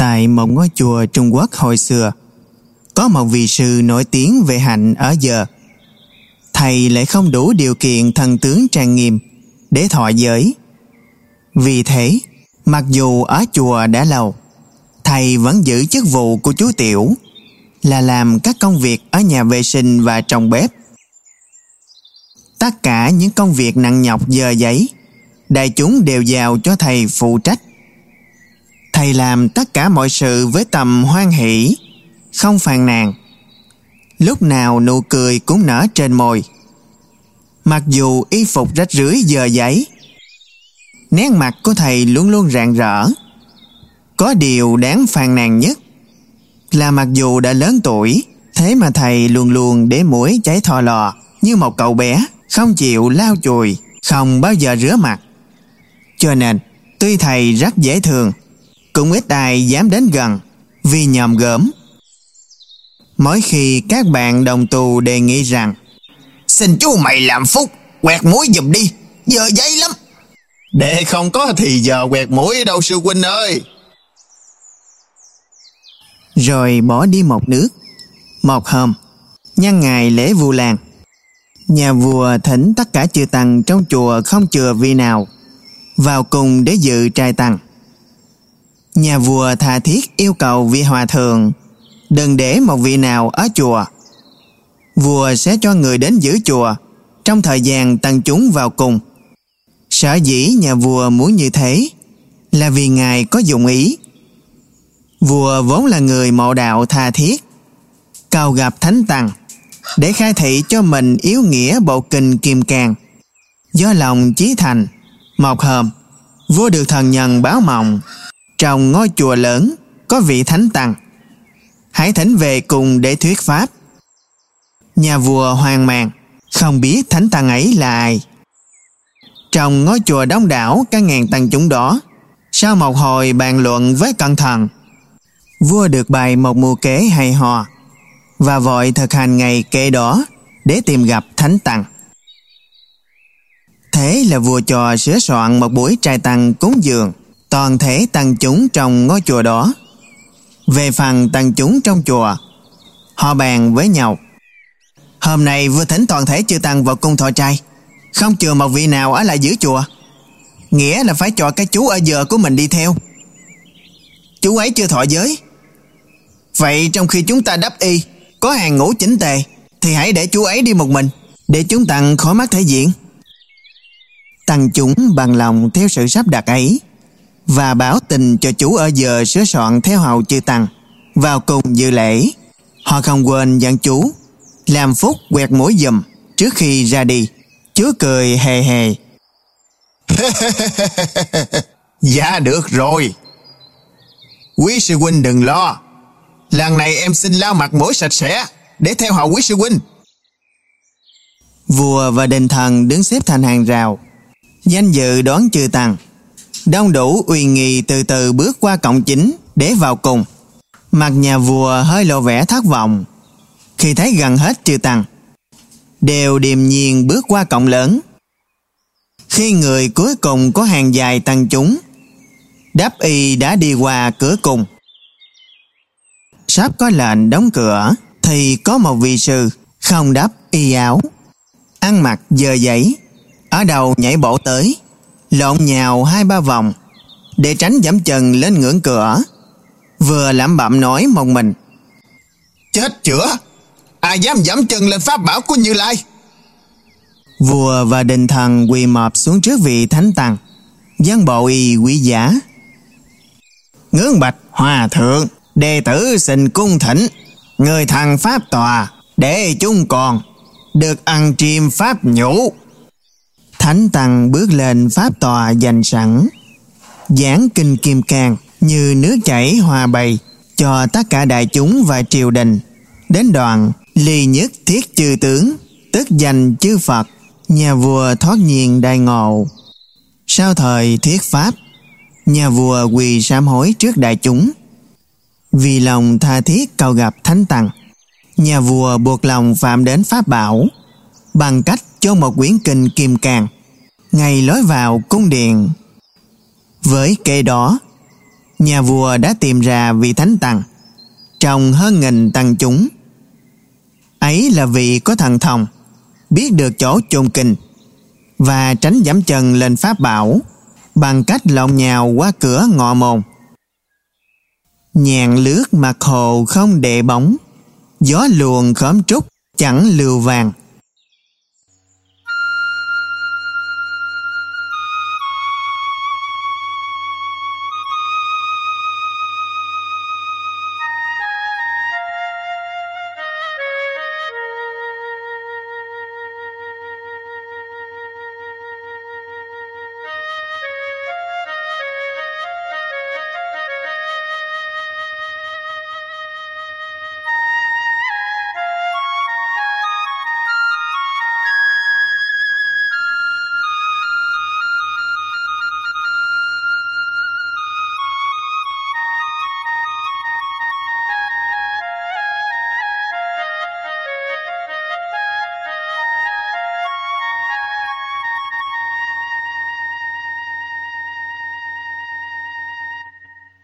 Tại một ngôi chùa Trung Quốc hồi xưa, có một vị sư nổi tiếng về hạnh ở giờ. Thầy lại không đủ điều kiện thần tướng trang nghiêm để thọ giới. Vì thế, mặc dù ở chùa đã lâu, thầy vẫn giữ chức vụ của chú tiểu, là làm các công việc ở nhà vệ sinh và trong bếp. Tất cả những công việc nặng nhọc dơ giấy, đại chúng đều giao cho thầy phụ trách. Thầy làm tất cả mọi sự với tầm hoan hỷ, không phàn nàn. Lúc nào nụ cười cũng nở trên môi. Mặc dù y phục rách rưới dơ giấy, nét mặt của thầy luôn luôn rạng rỡ. Có điều đáng phàn nàn nhất là mặc dù đã lớn tuổi, thế mà thầy luôn luôn để mũi cháy thò lò như một cậu bé, không chịu lau chùi, không bao giờ rửa mặt. Cho nên, tuy thầy rất dễ thương, cũng ít ai dám đến gần vì nhòm gớm. Mỗi khi các bạn đồng tu đề nghị rằng xin chú mày làm phúc, quẹt mũi giùm đi, dơ giấy lắm. Đệ không có thì giờ quẹt mũi đâu sư huynh ơi. Rồi bỏ đi một nước. Một hôm, nhân ngày lễ Vu Lan, nhà vua thỉnh tất cả chư tăng trong chùa không chừa vị nào vào cùng để dự trai tăng. Nhà vua tha thiết yêu cầu vị hòa thượng đừng để một vị nào ở chùa. Vua sẽ cho người đến giữ chùa trong thời gian tăng chúng vào cùng. Sở dĩ nhà vua muốn như thế là vì ngài có dụng ý. Vua vốn là người mộ đạo tha thiết, cầu gặp thánh tăng để khai thị cho mình yếu nghĩa bộ kinh Kim Cang. Do lòng chí thành, một hôm vua được thần nhân báo mộng trong ngôi chùa lớn có vị thánh tăng, hãy thỉnh về cùng để thuyết pháp. Nhà vua hoang mang, không biết thánh tăng ấy là ai. Trong ngôi chùa đông đảo cả ngàn tăng chúng đó, sau một hồi bàn luận với cẩn thận, vua được bày một mưu kế hay ho và vội thực hành ngày kế đó để tìm gặp thánh tăng. Thế là vua cho sửa soạn một buổi trai tăng cúng dường toàn thể tăng chúng trong ngôi chùa đó. Về phần tăng chúng trong chùa, họ bàn với nhau: hôm nay vua thỉnh toàn thể chư tăng vào cung thọ trai, không chừa một vị nào ở lại giữ chùa. Nghĩa là phải cho cái chú ở giờ của mình đi theo. Chú ấy chưa thọ giới. Vậy trong khi chúng ta đắp y, có hàng ngũ chỉnh tề, thì hãy để chú ấy đi một mình, để chúng tăng khỏi mất thể diện. Tăng chúng bằng lòng theo sự sắp đặt ấy và báo tình cho chú ở giờ sửa soạn theo hầu chư tăng vào cùng dự lễ. Họ không quên dặn chú làm phúc quẹt mũi giùm trước khi ra đi. Chú cười hề hề. Dạ được rồi, quý sư huynh đừng lo. Lần này em xin lau mặt mũi sạch sẽ để theo hầu quý sư huynh. Vua và đình thần đứng xếp thành hàng rào, danh dự đón chư tăng. Đông đủ uy nghi từ từ bước qua cổng chính để vào cùng. Mặt nhà vua hơi lộ vẻ thất vọng khi thấy gần hết chư tăng đều điềm nhiên bước qua cổng lớn. Khi người cuối cùng có hàng dài tăng chúng đắp y đã đi qua cửa cùng, sắp có lệnh đóng cửa thì có một vị sư không đắp y áo, ăn mặc dơ giấy, ở đầu nhảy bộ tới, lộn nhào 2-3 vòng để tránh giẫm chân lên ngưỡng cửa, vừa lẩm bẩm nói một mình: chết chữa, ai dám giẫm chân lên pháp bảo của Như Lai. Vua và đình thần quỳ mọp xuống trước vị thánh tăng, dâng bộ y quý giá. Ngưỡng bạch hòa thượng, đệ tử xin cung thỉnh người thằng pháp tòa để chúng con được ăn triêm pháp nhũ. Thánh tăng bước lên pháp tòa dành sẵn, giảng kinh Kim Cang như nước chảy hòa bày cho tất cả đại chúng và triều đình. Đến đoạn ly nhất thiết chư tướng, tức danh chư Phật, nhà vua thoát nhiên đại ngộ. Sau thời thuyết pháp, nhà vua quỳ sám hối trước đại chúng. Vì lòng tha thiết cầu gặp thánh tăng, nhà vua buộc lòng phạm đến pháp bảo bằng cách chôn một quyển kinh Kim Cang ngay lối vào cung điện. Với kế đó, nhà vua đã tìm ra vị thánh tăng trong hơn nghìn tăng chúng. Ấy là vị có thần thông, biết được chỗ chôn kinh và tránh dẫm chân lên pháp bảo bằng cách lộn nhào qua cửa ngọ môn. Nhàn lướt mặt hồ không để bóng, gió luồn khóm trúc chẳng lưu vàng.